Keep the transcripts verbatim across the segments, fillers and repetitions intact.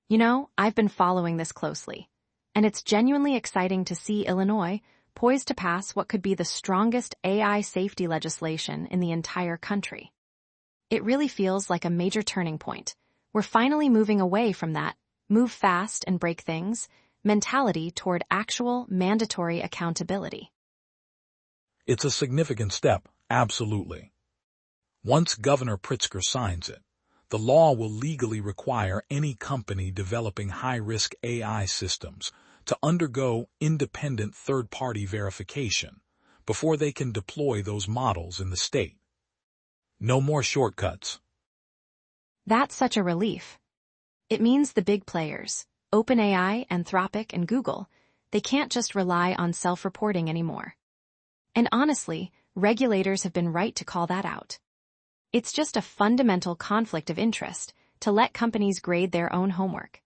You know, I've been following this closely, and it's genuinely exciting to see Illinois poised to pass what could be the strongest A I safety legislation in the entire country. It really feels like a major turning point. We're finally moving away from that move fast and break things mentality toward actual mandatory accountability. It's a significant step, absolutely. Once Governor Pritzker signs it, the law will legally require any company developing high-risk A I systems to undergo independent third-party verification before they can deploy those models in the state. No more shortcuts. That's such a relief. It means the big players, OpenAI, Anthropic, and Google, they can't just rely on self-reporting anymore. And honestly, regulators have been right to call that out. It's just a fundamental conflict of interest to let companies grade their own homework.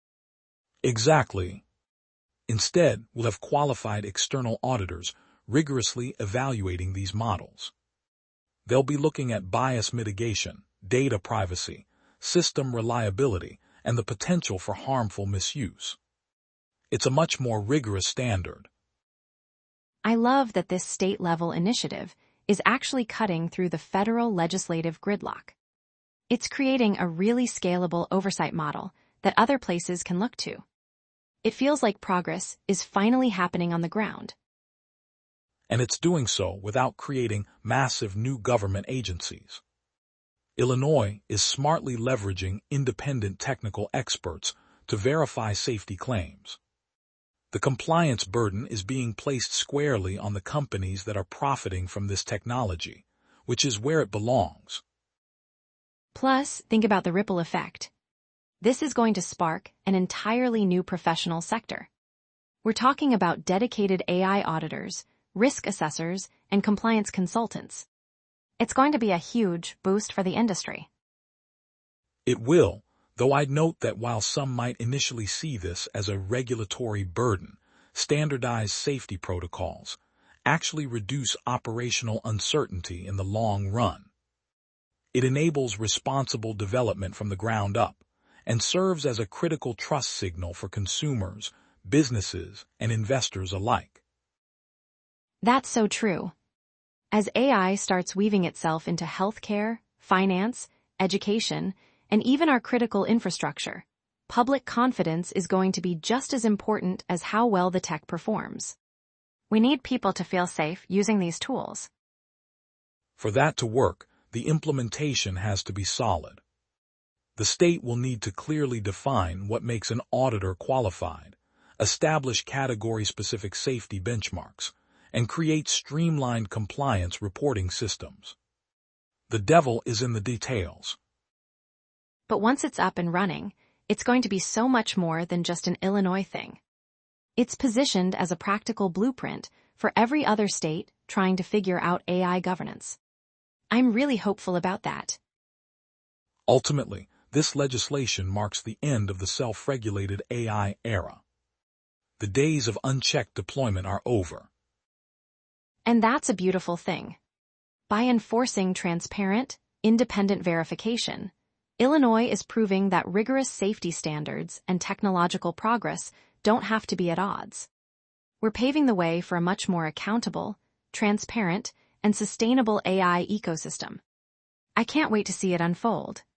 Exactly. Instead, we'll have qualified external auditors rigorously evaluating these models. They'll be looking at bias mitigation, data privacy, system reliability, and the potential for harmful misuse. It's a much more rigorous standard. I love that this state-level initiative is actually cutting through the federal legislative gridlock. It's creating a really scalable oversight model that other places can look to. It feels like progress is finally happening on the ground. And it's doing so without creating massive new government agencies. Illinois is smartly leveraging independent technical experts to verify safety claims. The compliance burden is being placed squarely on the companies that are profiting from this technology, which is where it belongs. Plus, think about the ripple effect. This is going to spark an entirely new professional sector. We're talking about dedicated A I auditors, risk assessors, and compliance consultants. It's going to be a huge boost for the industry. It will, though I'd note that while some might initially see this as a regulatory burden, standardized safety protocols actually reduce operational uncertainty in the long run. It enables responsible development from the ground up and serves as a critical trust signal for consumers, businesses, and investors alike. That's so true. As A I starts weaving itself into healthcare, finance, education, and even our critical infrastructure, public confidence is going to be just as important as how well the tech performs. We need people to feel safe using these tools. For that to work, the implementation has to be solid. The state will need to clearly define what makes an auditor qualified, establish category-specific safety benchmarks, and create streamlined compliance reporting systems. The devil is in the details. But once it's up and running, it's going to be so much more than just an Illinois thing. It's positioned as a practical blueprint for every other state trying to figure out A I governance. I'm really hopeful about that. Ultimately, this legislation marks the end of the self-regulated A I era. The days of unchecked deployment are over. And that's a beautiful thing. By enforcing transparent, independent verification, Illinois is proving that rigorous safety standards and technological progress don't have to be at odds. We're paving the way for a much more accountable, transparent, and sustainable A I ecosystem. I can't wait to see it unfold.